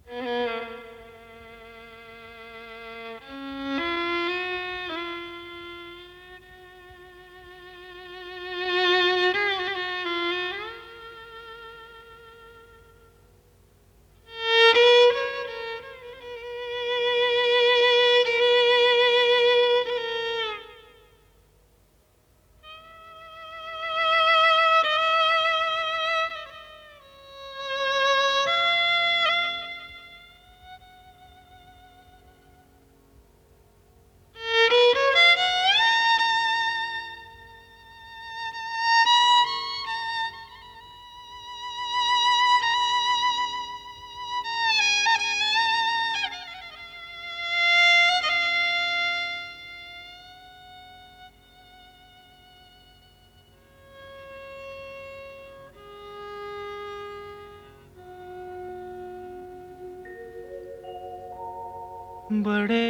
बड़े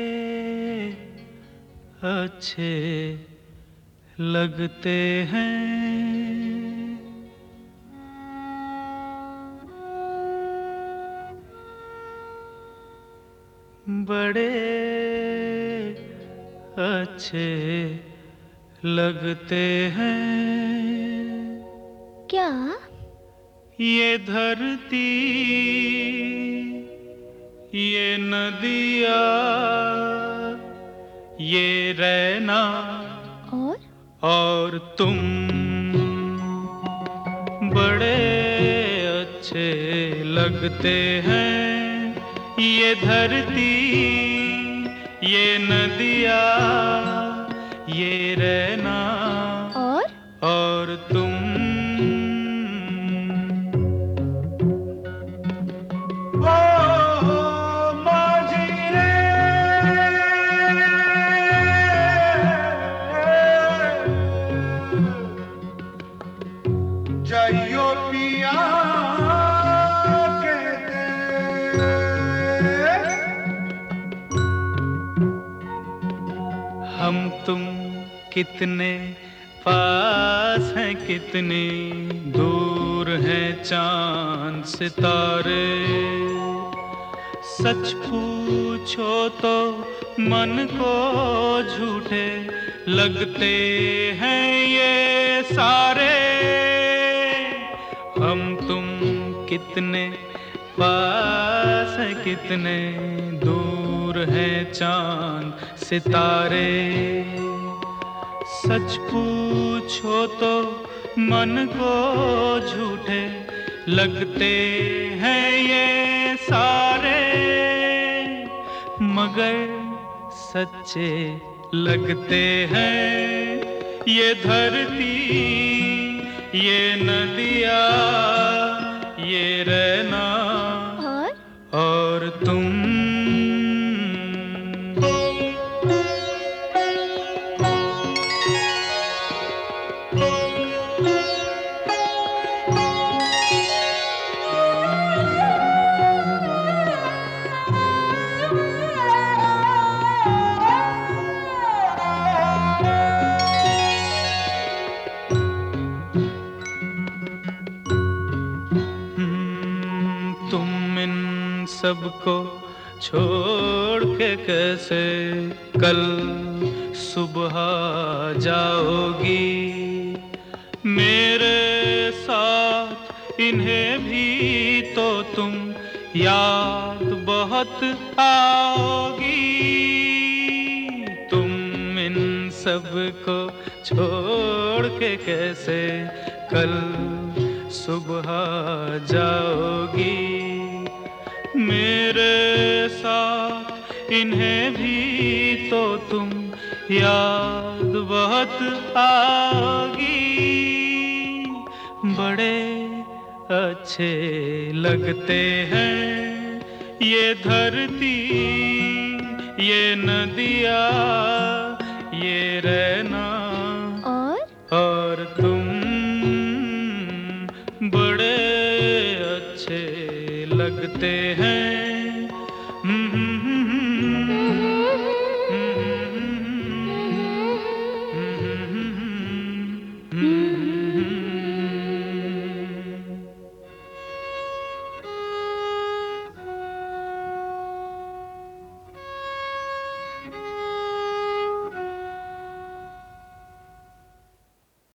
अच्छे लगते हैं बड़े अच्छे लगते हैं। क्या? ये धरती, ये नदिया, ये रहना और तुम बड़े अच्छे लगते हैं। ये धरती, ये नदिया, ये रहना और तुम जाइयो पिया के दे हम तुम कितने पास हैं, कितने दूर हैं चांद सितारे। सच पूछो तो मन को झूठे लगते हैं ये सारे। हम तुम कितने पास हैं, कितने दूर हैं चांद सितारे। सच पूछो तो मन को झूठे लगते हैं ये सारे, मगर सच्चे लगते हैं ये धरती, ये नदिया, ये रहना और तुम। तुम इन सबको छोड़ के कैसे कल सुबह जाओगी। मेरे साथ इन्हें भी तो तुम याद बहुत आओगी। तुम इन सबको छोड़ के कैसे कल सुबह जाओगी। मेरे साथ इन्हें भी तो तुम याद बहुत आओगी। बड़े अच्छे लगते हैं ये धरती, ये नदिया, ये रहना और तुम बड़े अच्छे लगते हैं।